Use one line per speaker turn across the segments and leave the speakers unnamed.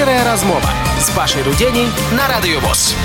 Шчырая размова з Пашай Руденей на Радио ВОС.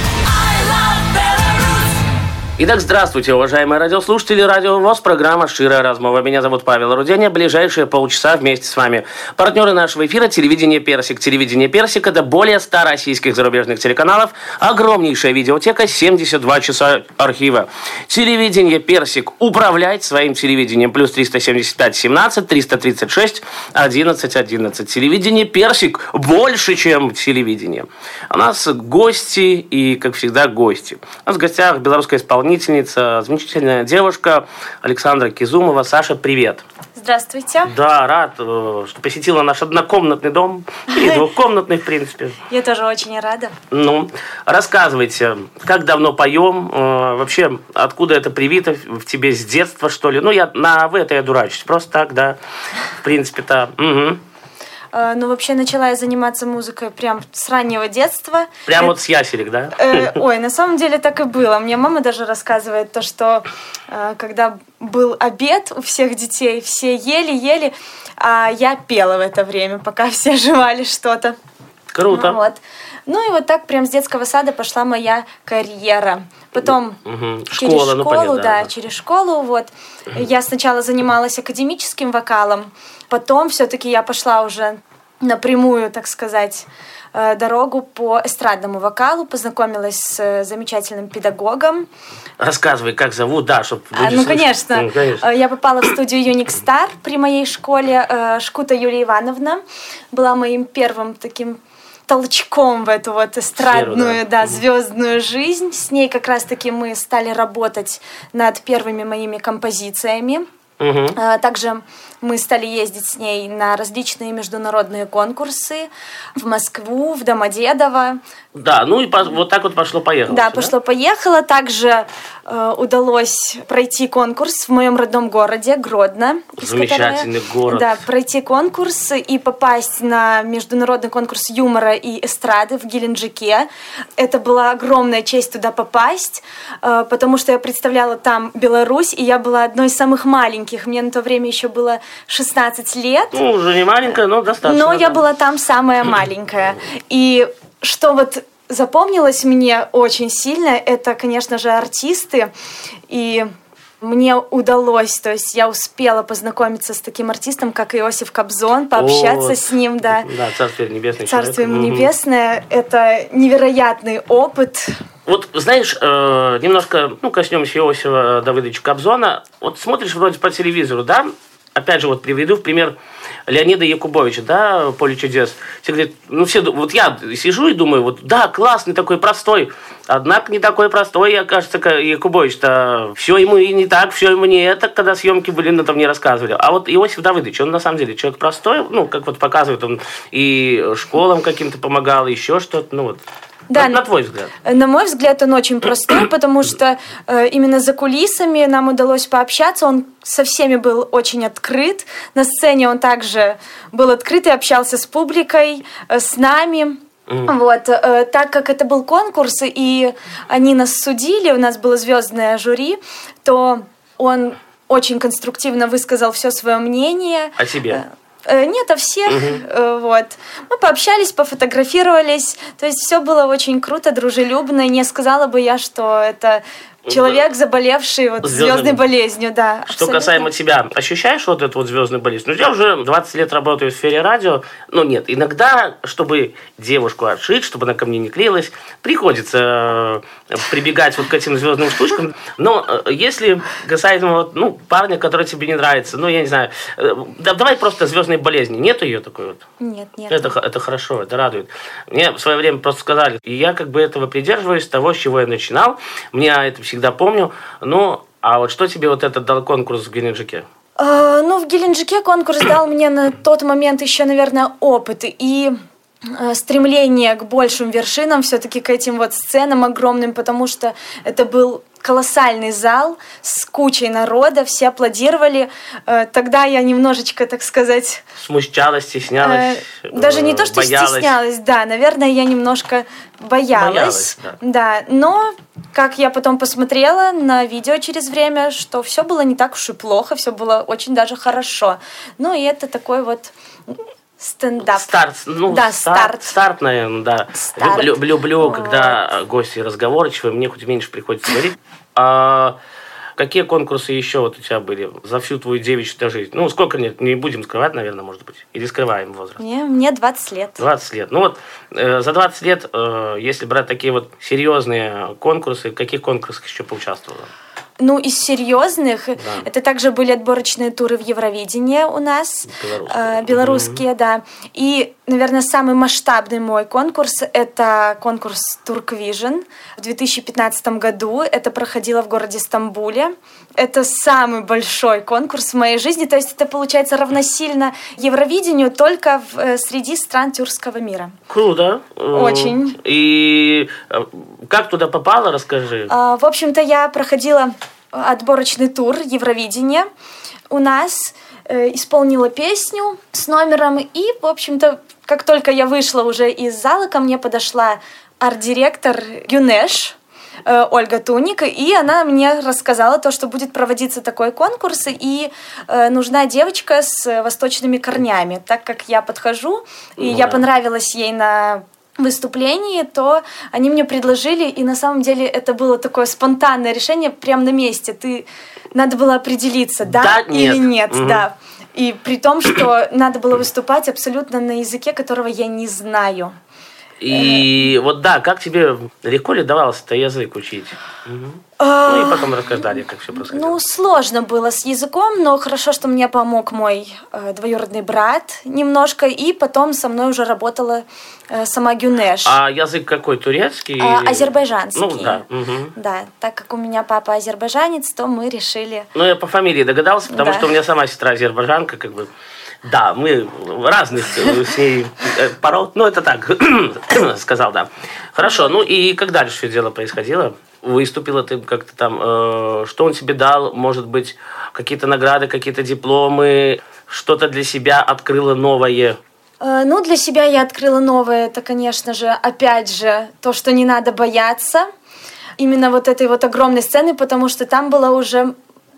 Итак, здравствуйте, уважаемые радиослушатели. Радио ВОС, программа «Шчырая размова». Меня зовут Павел Руденя. Ближайшие полчаса вместе с вами. Партнеры нашего эфира – телевидение «Персик». Телевидение «Персик» – это более 100 российских зарубежных телеканалов, огромнейшая видеотека, 72 часа архива. Телевидение «Персик». Управлять своим телевидением. Плюс 375 17 336 11 11. Телевидение «Персик» больше, чем телевидение. У нас гости и, как всегда, гости. У нас в гостях белорусская исполнительница, замечательная девушка Александра Кизумова. Саша, привет.
Здравствуйте.
Да, рад, что посетила наш однокомнатный дом. И двухкомнатный, в принципе.
Я тоже очень рада.
Ну, рассказывайте, как давно поем? Вообще, откуда это привито в тебе с детства, что ли? Ну, вы это я дурачусь. Просто так, да. В принципе-то. Угу.
Ну, вообще, начала я заниматься музыкой прям с раннего детства.
Прям вот с яселек, да?
Ой, на самом деле так и было. Мне мама даже рассказывает то, что когда был обед у всех детей, все ели, а я пела в это время, пока все жевали что-то.
Круто.
Вот. Ну и вот так прям с детского сада пошла моя карьера. Потом через школу,
понятно, да.
Через школу, вот. Я сначала занималась академическим вокалом, потом все-таки я пошла уже напрямую, так сказать, дорогу по эстрадному вокалу, познакомилась с замечательным педагогом.
Рассказывай, как зовут, да, чтобы люди
Ну, конечно.
конечно.
Я попала в студию Unique Star при моей школе. Шкута Юлия Ивановна была моим первым таким толчком в эту вот эстрадную, звездную жизнь. С ней как раз-таки мы стали работать над первыми моими композициями. Также мы стали ездить с ней на различные международные конкурсы в Москву, в Домодедово.
Да, ну и вот так вот пошло-поехало.
Да, пошло-поехало. Также удалось пройти конкурс в моем родном городе, Гродно.
Замечательный город.
Да, пройти конкурс и попасть на международный конкурс юмора и эстрады в Геленджике. Это была огромная честь туда попасть, потому что я представляла там Беларусь, и я была одной из самых маленьких. Мне на то время еще было 16 лет.
Ну, уже не маленькая, но достаточно.
Но я была там самая маленькая. И что вот запомнилось мне очень сильно, это, конечно же, артисты. И мне удалось, то есть я успела познакомиться с таким артистом, как Иосиф Кобзон, пообщаться с ним, да.
Да, Царствие Небесное.
Царствие ему небесное. Это невероятный опыт.
Вот, знаешь, немножко, коснемся Иосифа Давыдовича Кобзона. Вот смотришь вроде по телевизору, да? Опять же, вот приведу в пример Леонида Якубовича, да, «Поле чудес». Все говорят, вот я сижу и думаю, вот да, классный такой, простой. Однако не такой простой, кажется, Якубович-то. Все ему и не так, все ему не это, когда съемки были, там не рассказывали. А вот Иосиф Давыдович, он на самом деле человек простой, как вот показывает, он и школам каким-то помогал, и еще что-то, Да, на твой взгляд?
На мой взгляд, он очень простой, потому что именно за кулисами нам удалось пообщаться. Он со всеми был очень открыт. На сцене он также был открыт и общался с публикой, с нами. Вот, так как это был конкурс, и они нас судили, у нас было звездное жюри, то он очень конструктивно высказал все свое мнение.
О себе?
Нет, о всех. Вот. Мы пообщались, пофотографировались. То есть все было очень круто, дружелюбно. Не сказала бы я, что это человек, заболевший звездной болезнью, да.
Что касаемо тебя, ощущаешь вот эту вот звездную болезнь? Я уже 20 лет работаю в сфере радио. Нет, иногда, чтобы девушку отшить, чтобы она ко мне не клеилась, приходится прибегать вот к этим звездным штучкам. Но если касаемо парня, который тебе не нравится, я не знаю, давай просто звездной болезни. Нет ее такой вот?
Нет.
Это хорошо, это радует. Мне в свое время просто сказали, и я этого придерживаюсь, того, с чего я начинал. Мне это всегда помню. А вот что тебе вот этот дал конкурс в Геленджике?
В Геленджике конкурс дал мне на тот момент еще, наверное, опыт и стремление к большим вершинам, все-таки к этим сценам огромным, потому что это был колоссальный зал с кучей народа, все аплодировали. Тогда я немножечко, так сказать...
Смущалась, стеснялась,
даже не то, что
боялась.
Стеснялась, да, наверное, я немножко боялась. Да, но как я потом посмотрела на видео через время, что все было не так уж и плохо, все было очень даже хорошо. И это такой Стендап.
Старт,
да, старт.
Старт, наверное, да.
Старт.
Люблю, когда гости разговорчивые, мне хоть меньше приходится говорить. А какие конкурсы еще вот у тебя были за всю твою девичью жизнь? Ну, сколько, не будем скрывать, наверное, может быть. Или скрываем возраст?
Мне 20 лет.
20 лет. Ну вот, за 20 лет, если брать такие вот серьезные конкурсы, в каких конкурсах еще поучаствовала?
Ну, из серьезных, это также были отборочные туры в Евровидении у нас, белорусские, да. И, наверное, самый масштабный мой конкурс – это конкурс Турквижн в 2015 году. Это проходило в городе Стамбуле. Это самый большой конкурс в моей жизни, то есть это, получается, равносильно Евровидению, только среди стран тюркского мира.
Круто.
Очень.
И как туда попала, расскажи.
В общем-то, я проходила отборочный тур Евровидения у нас, исполнила песню с номером, и, в общем-то, как только я вышла уже из зала, ко мне подошла арт-директор ЮНЕШ, Ольга Туник, и она мне рассказала то, что будет проводиться такой конкурс, и нужна девочка с восточными корнями. Так как я подхожу, и я понравилась ей на выступлении, то они мне предложили, и на самом деле это было такое спонтанное решение прямо на месте. Надо было определиться, да или нет, да. И при том, что надо было выступать абсолютно на языке, которого я не знаю.
И вот да, как тебе легко ли давался это язык учить? Ну и потом расскажи далее, как все происходило.
Ну, сложно было с языком, но хорошо, что мне помог мой двоюродный брат немножко, и потом со мной уже работала сама ЮНЕШ.
А язык какой, турецкий?
Азербайджанский.
Ну да.
Да, так как у меня папа азербайджанец, то мы решили...
Ну, я по фамилии догадался, потому что у меня сама сестра азербайджанка, как бы... Да, мы разных с ней пород, ну это так, сказал, да. Хорошо, ну и как дальше все дело происходило? Выступила ты как-то там, что он тебе дал, может быть, какие-то награды, какие-то дипломы, что-то для себя открыла новое?
Ну, для себя я открыла новое, это, конечно же, опять же, то, что не надо бояться именно вот этой вот огромной сцены, потому что там было уже...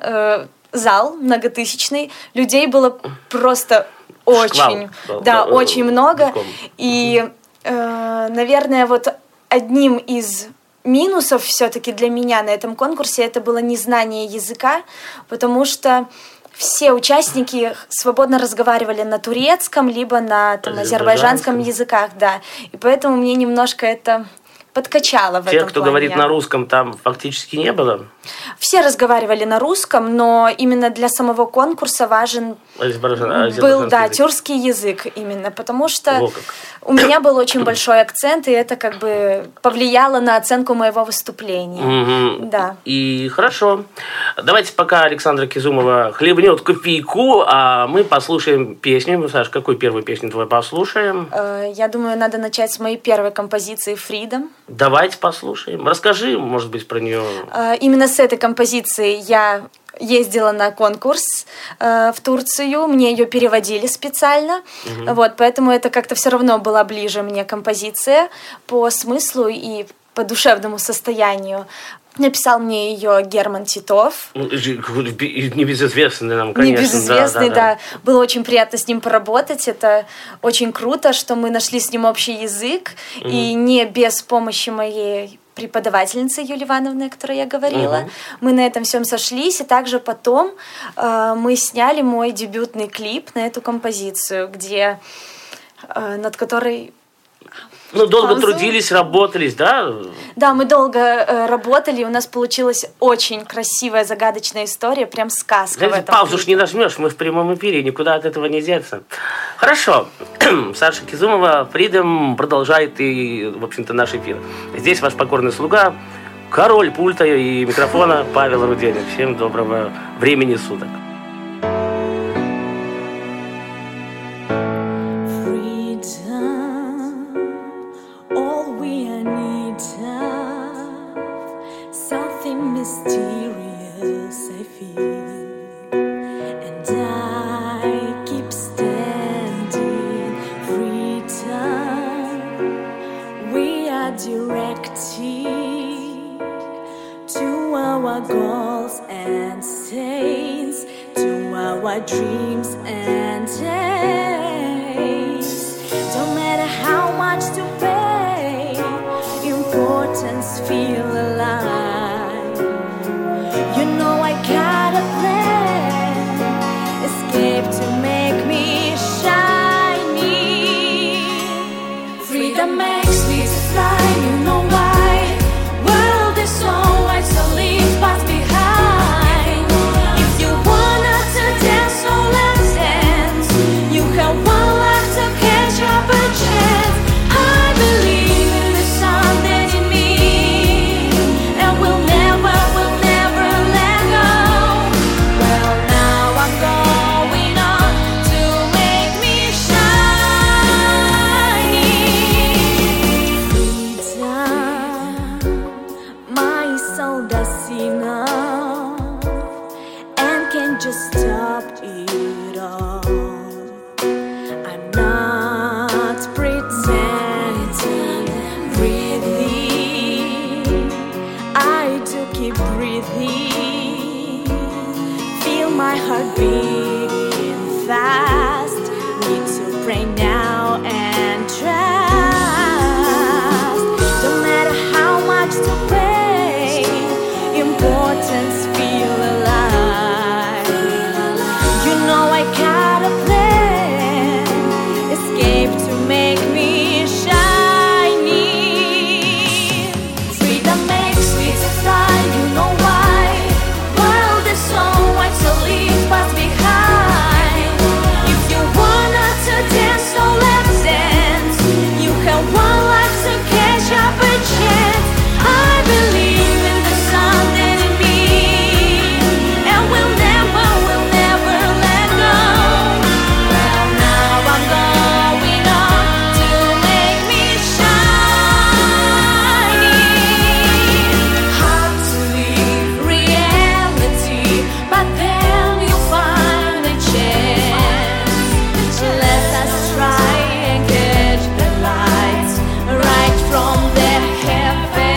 зал многотысячный, людей было просто очень, очень много. И, наверное, вот одним из минусов все-таки для меня на этом конкурсе это было незнание языка, потому что все участники свободно разговаривали на турецком, либо на азербайджанском языках, да. И поэтому мне немножко это подкачало в этом плане.
Тех, кто говорит на русском, там фактически не было?
Все разговаривали на русском, но именно для самого конкурса важен был, тюркский язык именно, потому что у меня был очень большой акцент, и это как бы повлияло на оценку моего выступления. Да.
И хорошо. Давайте пока Александра Кизумова хлебнет кофейку, а мы послушаем песню. Саш, какую первую песню твою послушаем?
Я думаю, надо начать с моей первой композиции «Freedom».
Давайте послушаем. Расскажи, может быть, про нее.
Именно с этой композицией я ездила на конкурс в Турцию, мне ее переводили специально, вот, поэтому это как-то все равно была ближе мне композиция по смыслу и по душевному состоянию. Написал мне ее Герман Титов.
Небезызвестный нам, конечно.
Небезызвестный, да. Было очень приятно с ним поработать. Это очень круто, что мы нашли с ним общий язык. И не без помощи моей преподавательницы Юлии Ивановны, о которой я говорила. Мы на этом всем сошлись. И также потом мы сняли мой дебютный клип на эту композицию, над которой...
Ну, долго трудились, работались, да?
Да, мы долго работали, и у нас получилась очень красивая, загадочная история, прям сказка.
Знаете, паузу ж не нажмешь, мы в прямом эфире, никуда от этого не деться. Хорошо. Саша Кизумова, Freedom продолжает и, в общем-то, наш эфир. Здесь ваш покорный слуга, король пульта и микрофона Павел Руденин. Всем доброго времени суток.
Goals and stains to our dreams and aims.
feel alive. You know I got a plan, escape to make me shiny. Freedom makes me fly, you know why. World is so wide, so leave us behind. If you wanna to dance, so let's dance. You have one life to catch up a chance. I believe in the sun and in me, and we'll never let go. Well, now I'm going on to make me shiny. Freedom, my soul does enough and can just stop it all. I'm not pretending, breathing. I do keep breathing. Feel my heart beating fast. Need to pray now and trust. Don't matter how much to pay, importance feel alive. You know I got a plan, escape to make me shiny. Freedom makes me fly, you know why. World is so wide, so leave us behind. If you wanna to dance, so let's dance. You have one life to catch up a chance. I believe in the sun and in me, and we'll never let go. Well, now I'm going on to make me shiny. Hard to leave reality, but then you'll find a chance. Let us try and catch the lights right from the heaven.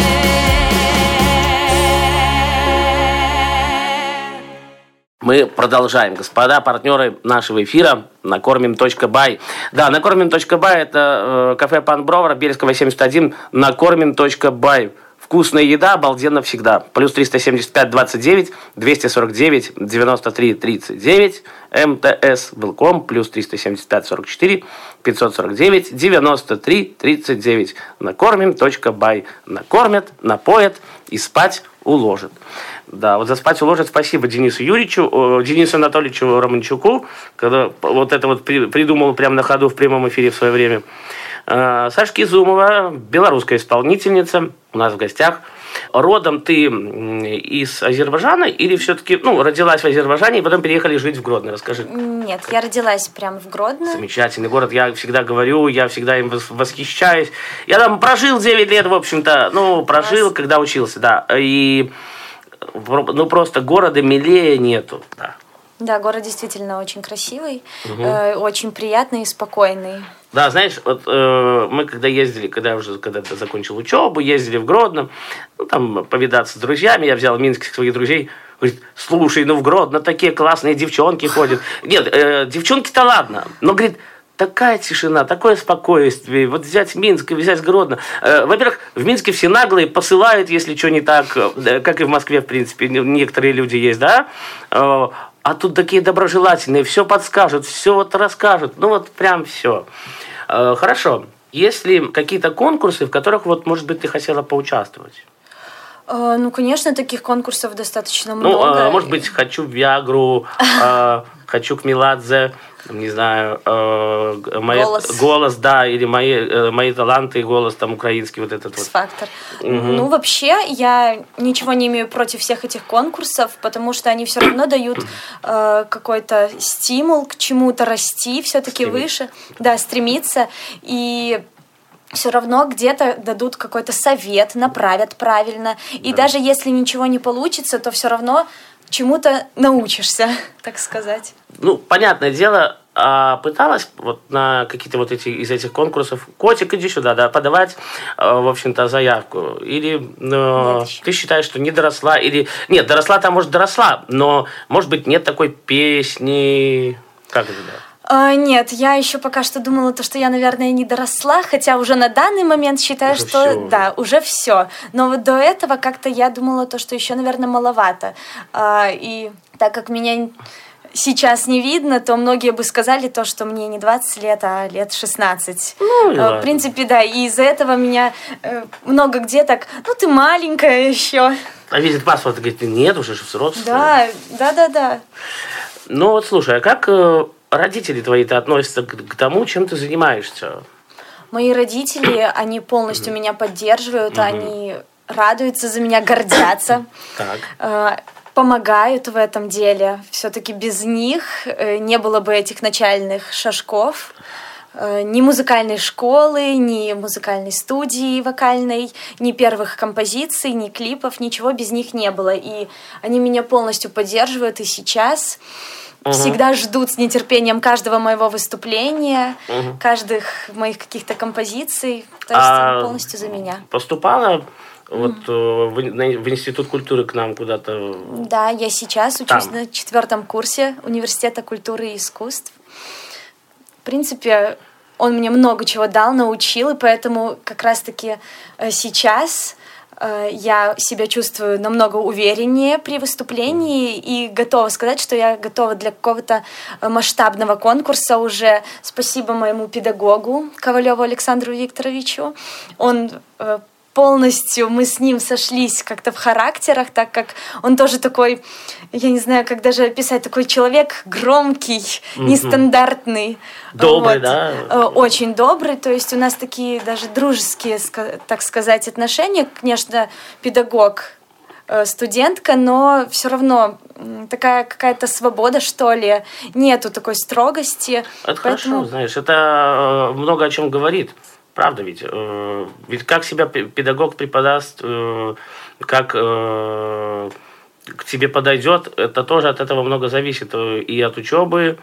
Мы продолжаем, господа, партнеры нашего эфира накормим.бай. Да, накормим.бай это кафе Пан Бровар, Бельского 71, накормим.бай. Вкусная еда, обалденно всегда. Плюс 375 29 249 93 39 МТС Велком, плюс 375 44 549 93 39. Накормим.бай. Накормят, напоят и спать уложат. Да, вот за спать уложат спасибо Денису Юрьевичу, Денису Анатольевичу Романчуку, когда вот это вот придумал прямо на ходу в прямом эфире в свое время. Сашка Изумова, белорусская исполнительница, у нас в гостях. Родом ты из Азербайджана или все-таки, родилась в Азербайджане и потом переехали жить в Гродно? Расскажи.
Нет, я родилась прямо в Гродно.
Замечательный город, я всегда говорю, я всегда им восхищаюсь. Я там прожил 9 лет, в общем-то, прожил, когда учился, да. И, просто города милее нету, да.
Да, город действительно очень красивый, очень приятный и спокойный.
Да, знаешь, вот мы когда ездили, когда я закончил учебу, ездили в Гродно, там повидаться с друзьями, я взял минских своих друзей, говорит, слушай, в Гродно такие классные девчонки ходят. Нет, девчонки-то ладно, но, говорит, такая тишина, такое спокойствие. Вот взять Минск и взять Гродно. Во-первых, в Минске все наглые, посылают, если что не так, как и в Москве, в принципе, некоторые люди есть, да? А тут такие доброжелательные, все подскажут, все вот расскажут. Прям все. Хорошо. Есть ли какие-то конкурсы, в которых, может быть, ты хотела поучаствовать?
Конечно, таких конкурсов достаточно много.
Может быть, хочу в Виагру, хочу к Меладзе, не знаю, голос, да, или мои таланты, голос там украинский, вот этот вот.
X-фактор. Вообще, я ничего не имею против всех этих конкурсов, потому что они все равно дают какой-то стимул к чему-то расти, все-таки выше, да, стремиться, и все равно где-то дадут какой-то совет, направят правильно. И даже если ничего не получится, то все равно чему-то научишься, так сказать.
Понятное дело, пыталась на какие-то из этих конкурсов, котик, иди сюда, да, подавать, в общем-то, заявку? Или ты считаешь, что не доросла? Или нет, доросла там, может, доросла, но, может быть, нет такой песни. Как это, да?
Нет, я еще пока что думала, что я, наверное, не доросла, хотя уже на данный момент считаю,
Уже
что
всё.
да, уже все. Но вот до этого как-то я думала, что еще, наверное, маловато. И так как меня сейчас не видно, то многие бы сказали что мне не 20 лет, а лет 16.
Ну, и
В
ладно.
принципе, да, и из-за этого меня много где так, ты маленькая еще.
А видит паспорт, говорит, нет, уже же взрослая.
Да.
Ну вот слушай, а как родители твои-то относятся к тому, чем ты занимаешься?
Мои родители, они полностью меня поддерживают, они радуются за меня, гордятся.
Так.
Помогают в этом деле. Все-таки без них не было бы этих начальных шажков, ни музыкальной школы, ни музыкальной студии вокальной, ни первых композиций, ни клипов, ничего без них не было. И они меня полностью поддерживают и сейчас. Всегда ждут с нетерпением каждого моего выступления, каждых моих каких-то композиций. То есть они полностью за меня.
Поступала в Институт культуры к нам куда-то?
Да, я сейчас учусь на 4 курсе Университета культуры и искусств. В принципе, он мне много чего дал, научил, и поэтому как раз-таки сейчас я себя чувствую намного увереннее при выступлении и готова сказать, что я готова для какого-то масштабного конкурса уже. Спасибо моему педагогу Ковалеву Александру Викторовичу. Он полностью, мы с ним сошлись как-то в характерах, так как он тоже такой, я не знаю, как даже описать, такой человек громкий, нестандартный.
Добрый, да?
Очень добрый, то есть у нас такие даже дружеские, так сказать, отношения. Конечно, педагог, студентка, но все равно такая какая-то свобода, что ли, нету такой строгости.
Это хорошо, знаешь, это много о чем говорит. Правда ведь? Ведь как себя педагог преподаст, как к тебе подойдет, это тоже от этого много зависит. И от учебы,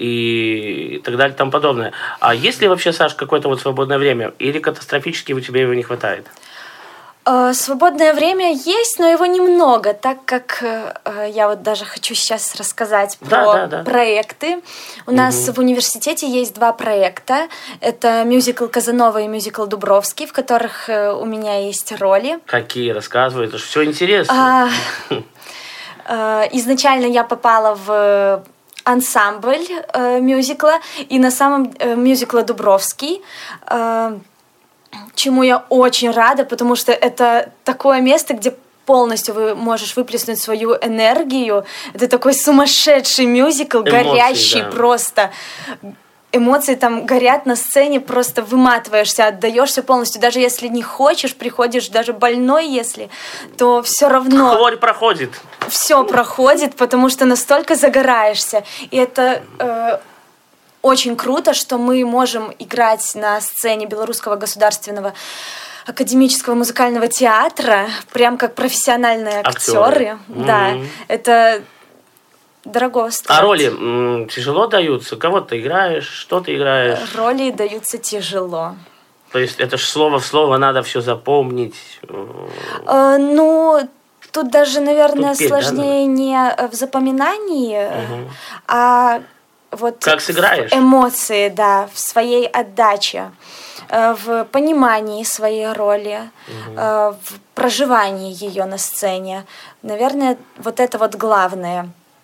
и так далее, и тому подобное. А есть ли вообще, Саш, какое-то свободное время? Или катастрофически у тебя его не хватает?
Свободное время есть, но его немного, так как я даже хочу сейчас рассказать про проекты. У нас в университете есть 2 проекта. Это мюзикл «Казанова» и мюзикл «Дубровский», в которых у меня есть роли.
Какие? Рассказывай, это же все интересно.
Изначально я попала в ансамбль мюзикла, и на самом мюзикла «Дубровский», чему я очень рада, потому что это такое место, где полностью вы можешь выплеснуть свою энергию. Это такой сумасшедший мюзикл, горящий просто. Эмоции там горят на сцене, просто выматываешься, отдаешься полностью. Даже если не хочешь, приходишь даже больной, если, то все равно...
Хворь проходит.
Все проходит, потому что настолько загораешься. И это... очень круто, что мы можем играть на сцене Белорусского государственного академического музыкального театра, прям как профессиональные актеры. Да, это дорого стоит.
А роли тяжело даются? Кого ты играешь? Что ты играешь?
Роли даются тяжело.
То есть это ж слово в слово надо все запомнить?
Тут даже, наверное,
петь,
сложнее не в запоминании, а
как сыграешь?
Эмоции, да, в своей отдаче, в понимании своей роли, в проживании ее на сцене. Наверное, это главное.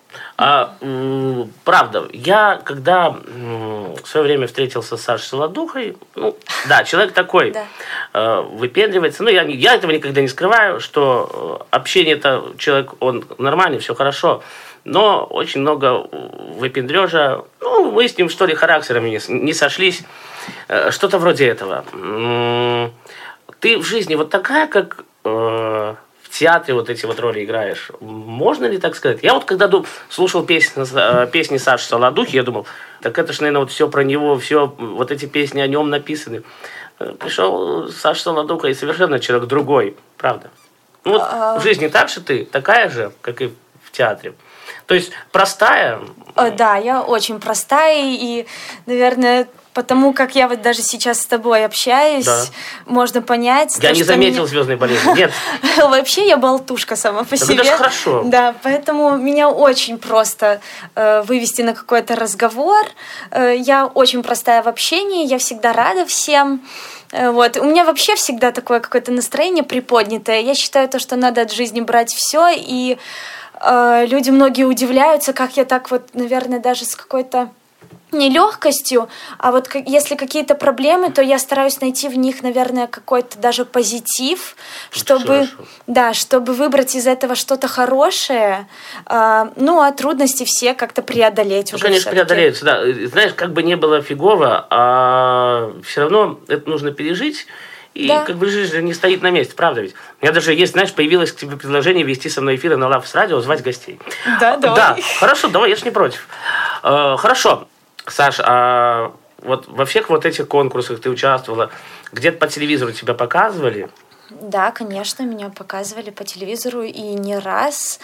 Правда, я когда в свое время встретился с Сашей Солодухой, человек такой, выпендривается, я этого никогда не скрываю, что общение-то человек, он нормальный, все хорошо, но очень много выпендрежа, мы с ним, что ли, характерами не сошлись, что-то вроде этого. Ты в жизни такая, как в театре эти роли играешь? Можно ли так сказать? Я когда слушал песни Саши Солодухи, я думал, так это ж, наверное, все про него, все эти песни о нем написаны. Пришел Саша Солодуха и совершенно человек другой, правда. В жизни так же ты, такая же, как и в театре. То есть простая?
Да, я очень простая и, наверное, Потому как я вот даже сейчас с тобой общаюсь, можно понять...
Я не заметил звездной болезни, нет.
Вообще я болтушка сама по себе.
Это хорошо.
Да, поэтому меня очень просто вывести на какой-то разговор. Я очень простая в общении, я всегда рада всем. Вот. У меня вообще всегда такое какое-то настроение приподнятое. Я считаю, что надо от жизни брать все, и люди многие удивляются, как я так вот, наверное, даже с какой-то не легкостью, а вот если какие-то проблемы, то я стараюсь найти в них, наверное, какой-то даже позитив, чтобы выбрать из этого что-то хорошее. Ну, а трудности все как-то преодолеть уже.
Конечно, преодолеются, да. Знаешь, как бы не было фигово, а все равно это нужно пережить. И как бы жизнь не стоит на месте, правда ведь? У меня даже есть, знаешь, появилось к тебе предложение вести со мной эфиры на Лавс Радио, звать гостей.
Да, давай.
Да, хорошо, давай, я ж не против. Хорошо, Саш, а вот во всех вот этих конкурсах ты участвовала, где-то по телевизору тебя показывали?
Да, конечно, меня показывали по телевизору, и не раз.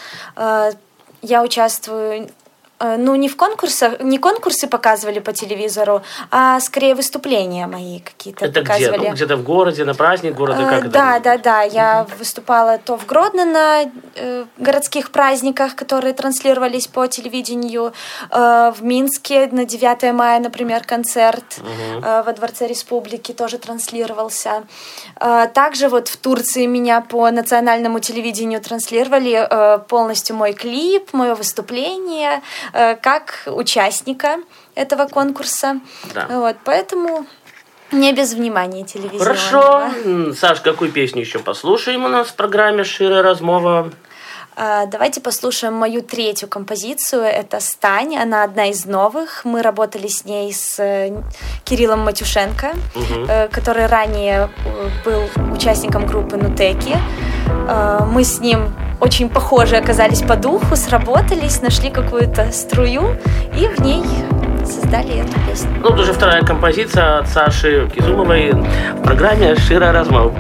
Я участвую... Ну, не в конкурсах, не конкурсы показывали по телевизору, а скорее выступления мои какие-то
это
показывали.
Где? Ну, где-то в городе, на праздник города? Как
Да. Я выступала то в Гродно на городских праздниках, которые транслировались по телевидению, в Минске на 9 мая, например, концерт во Дворце Республики тоже транслировался. Также вот в Турции меня по национальному телевидению транслировали полностью мой клип, мое выступление, как участника этого конкурса.
Да.
Вот, поэтому не без внимания телевизионного.
Хорошо. Саш, какую песню еще послушаем у нас в программе «Шира Размова»?
Давайте послушаем мою третью композицию. Это «Стань». Она одна из новых. Мы работали с ней с Кириллом Матюшенко, который ранее был участником группы «Нутеки». Мы с ним очень похожи оказались по духу, сработались, нашли какую-то струю и в ней создали эту песню.
Ну, это уже вторая композиция от Саши Кизумовой в программе «Шира Размов».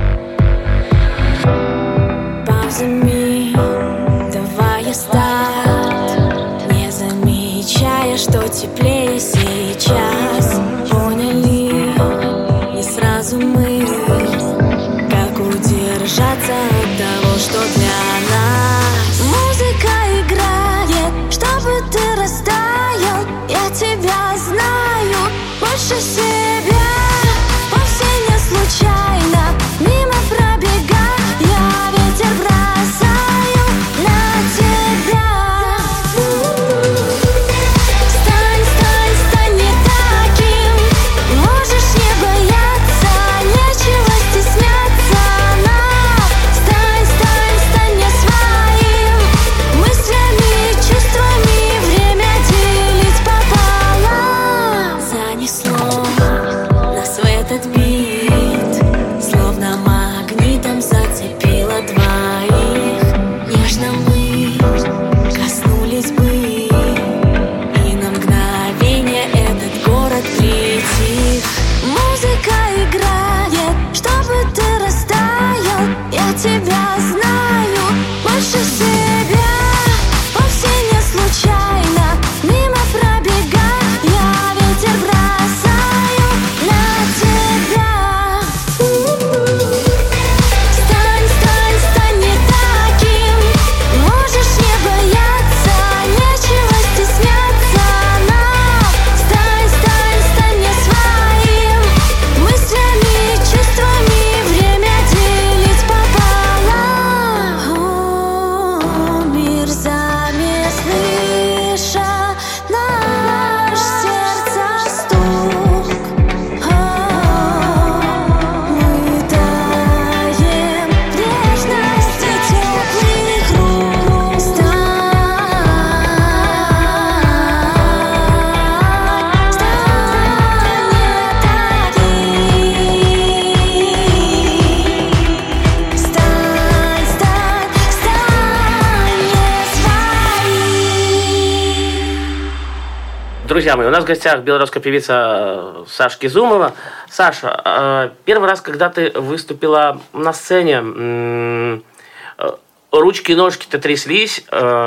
Давай старт, не замечая, что теплее сейчас. Поняли, не сразу мы, как удержаться от того, что для нас. Музыка играет, чтобы ты растаял. Я тебя знаю больше себя. Вовсе не случайно мимо пробегая, я ветер бросаю на тебя. Стань, стань, стань не таким. Можешь не бояться, нечего стесняться нам. Стань, стань, стань не своим. Мыслями, чувствами время делить пополам. Занесло нас в этот бит, словно магнитом зацепило двоих. Нежно мы коснулись бы, и на мгновение этот город притих. Музыка играет, чтобы ты растаял. Я тебя знаю больше себя. Вовсе не случайно мимо пробегая, я ветер бросаю на тебя. Стань, стань, стань не таким. Можешь не бояться, нечего стесняться нам. Стань, стань, стань не своим. Мыслями, чувствами время делить пополам. Мир замер, слыша наш сердца стук. Мы таем в нежности теплых рук. Стань, стань, стань не своим.
Друзья мои, у нас в гостях белорусская певица Саша Кизумова. Саша, первый раз, когда ты выступила на сцене, ручки и ножки-то тряслись.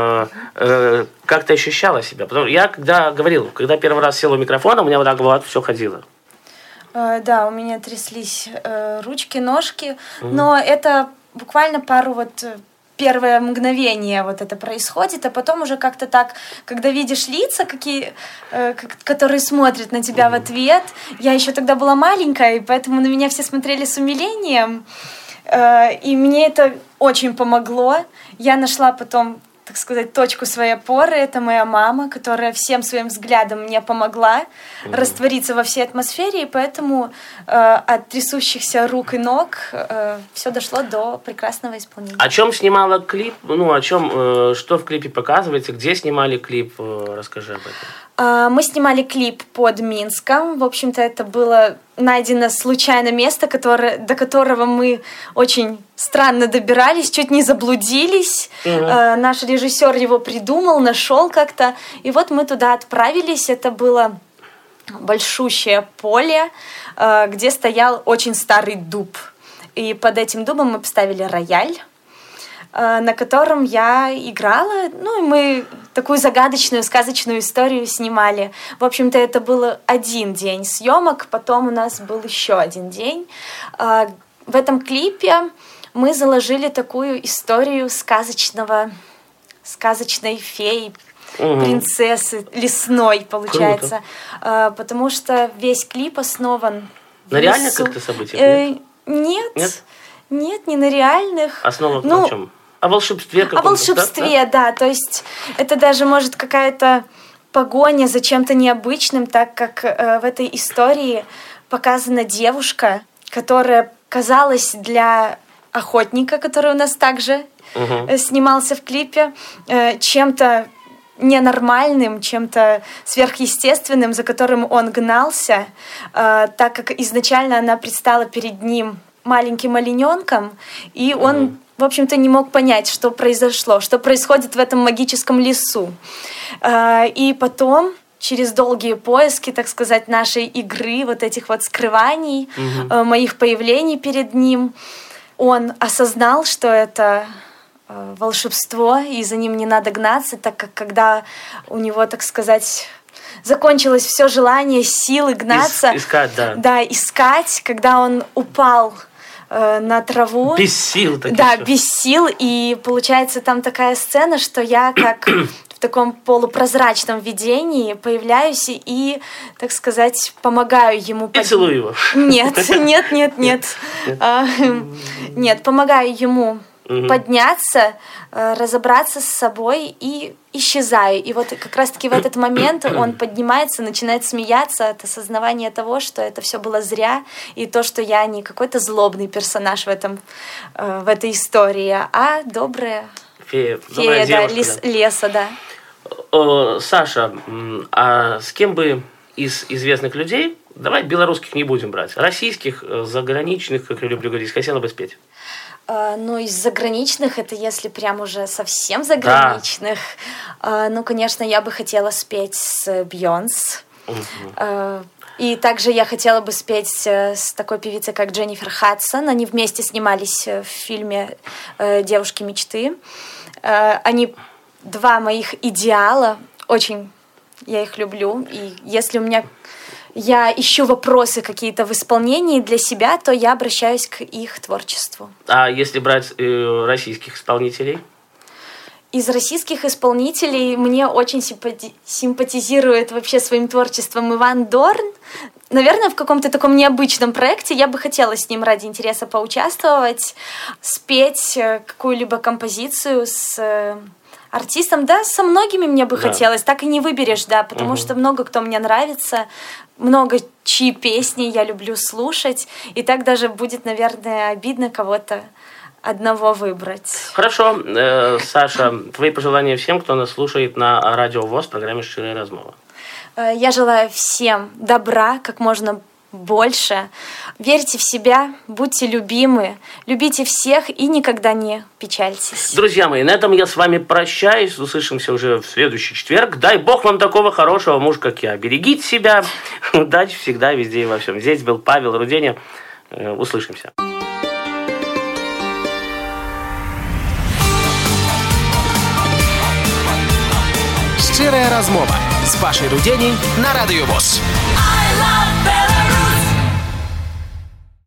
Как ты ощущала себя? Потому что я когда первый раз сел у микрофона, у меня вот так вот все ходило.
Да, у меня тряслись ручки, ножки, но это буквально первое мгновение вот это происходит, а потом уже как-то так, когда видишь лица, которые смотрят на тебя в ответ. Я еще тогда была маленькая, и поэтому на меня все смотрели с умилением, и мне это очень помогло. Я нашла потом, так сказать, точку своей опоры. Это моя мама, которая всем своим взглядом мне помогла раствориться во всей атмосфере, и поэтому от трясущихся рук и ног все дошло до прекрасного исполнения.
О чем снимала клип? Что в клипе показывается? Где снимали клип? Расскажи об этом.
Мы снимали клип под Минском. В общем-то, это было найдено случайно место, до которого мы очень странно добирались, чуть не заблудились. Наш режиссер его придумал, нашел как-то. И вот мы туда отправились. Это было большущее поле, где стоял очень старый дуб. И под этим дубом мы поставили рояль, на котором я играла. И мы такую загадочную, сказочную историю снимали. В общем-то, это был один день съемок, потом у нас был еще один день. В этом клипе мы заложили такую историю сказочной феи, принцессы лесной, получается. Потому что весь клип основан
на реальных как-то событиях?
Нет, не на реальных.
Основа на чем? О волшебстве каком-то?
О волшебстве, да. То есть это даже может какая-то погоня за чем-то необычным, так как в этой истории показана девушка, которая казалась для охотника, который у нас также снимался в клипе, чем-то ненормальным, чем-то сверхъестественным, за которым он гнался, так как изначально она предстала перед ним маленьким олененком, и он, в общем-то, не мог понять, что произошло, что происходит в этом магическом лесу. И потом, через долгие поиски, так сказать, нашей игры, вот этих вот скрываний, моих появлений перед ним, он осознал, что это волшебство, и за ним не надо гнаться, так как когда у него, так сказать, закончилось все желание, силы гнаться,
искать, да.
Да, искать, когда он упал на траву.
Без сил.
Да, без сил. И получается там такая сцена, что я как в таком полупрозрачном видении появляюсь и, так сказать, помогаю ему.
И целую его.
Нет. Нет, помогаю ему подняться, разобраться с собой и исчезаю. И вот как раз-таки в этот момент он поднимается, начинает смеяться от осознавания того, что это все было зря, и то, что я не какой-то злобный персонаж в этой истории, а добрая фея,
девушка,
леса, да.
Саша, а с кем бы из известных людей, давай белорусских не будем брать, российских, заграничных, как я люблю говорить, хотела бы спеть?
Из заграничных, это если прям уже совсем заграничных, конечно, я бы хотела спеть с Бейонс. И также я хотела бы спеть с такой певицей, как Дженнифер Хадсон. Они вместе снимались в фильме «Девушки мечты». Они два моих идеала, очень я их люблю. И если я ищу вопросы какие-то в исполнении для себя, то я обращаюсь к их творчеству.
А если брать российских исполнителей?
Из российских исполнителей мне очень симпатизирует вообще своим творчеством Иван Дорн. Наверное, в каком-то таком необычном проекте я бы хотела с ним ради интереса поучаствовать, спеть какую-либо композицию с артистом. Да, со многими мне бы хотелось, так и не выберешь, да, потому что много кто мне нравится, много чьи песни я люблю слушать, и так даже будет, наверное, обидно кого-то одного выбрать.
Хорошо. Саша, твои пожелания всем, кто нас слушает на Радио ВОС в программе «Щирая размова».
Я желаю всем добра, как можно больше. Верьте в себя, будьте любимы, любите всех и никогда не печальтесь.
Друзья мои, на этом я с вами прощаюсь. Услышимся уже в следующий четверг. Дай Бог вам такого хорошего мужа, как я. Берегите себя. Удачи всегда, везде и во всем. Здесь был Павел Руденя. Услышимся.
Шчырая размова з Пашай Рудзеняй на Радыё ВОС.
I love